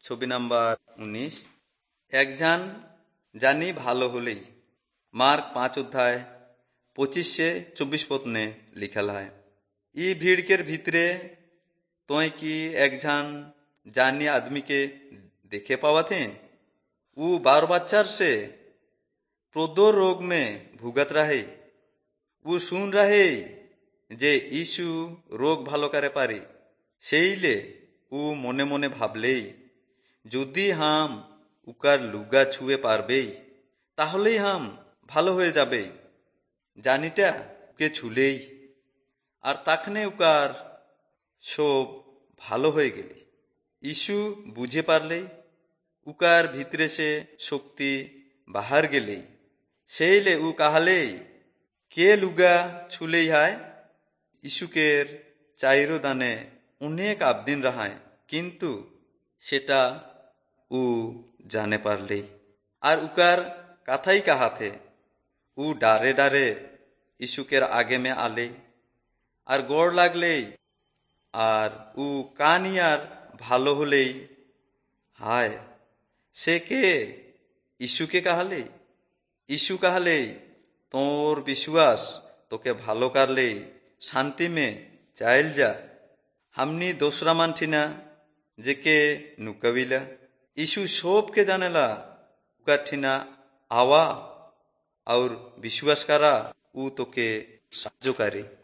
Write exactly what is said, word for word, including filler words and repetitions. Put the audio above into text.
ছবি নাম্বার উনিশ। একজন জানি ভালো হলেই মার্ক पाँच अध्याय पच्चीस से चौबीस पद ने लिखल है। ई भीड़ के भीतरे तोय की एकजन जानी आदमी के देखे पावा थे। वो बार बच्चार से प्रोदो रोग में भुगत रहे। वो सुन रहे जे यीशु रोग भालो करे पारे। सेइले वो मने मने भाबले यदि हम उकार लुगा छुए पारबे ताहले हम भालो হয়ে যাবে। জানিটা উকে ছুলেই আর তাখনে উকার সব ভালো হয়ে গেলে। यीशु বুঝে পারলে উকার ভিতরে সে শক্তি বাহার গেলে। সেইলে উ কাহালে কে লুগা ছুলেই হয়। यीशुকের চাইরো দানে অনেক আবদিন রাহায়, কিন্তু সেটা উ জানে পারলে। আর উকার কথাই কাহাতে उ डारे डारे यीशु के आगे में आले और गोड़ लागले और उ कानियार भालो होले। हाय से के यीशु के कहले। यीशु कहले तोर विश्वास तोके भालो करले, शांति में चाइल जा। हमनी दूसरा मानठिना जेके नुकविला। यीशु सोप के जानेला उकाठिना आवा और विश्वास करा उ तोके साहाय्य करे।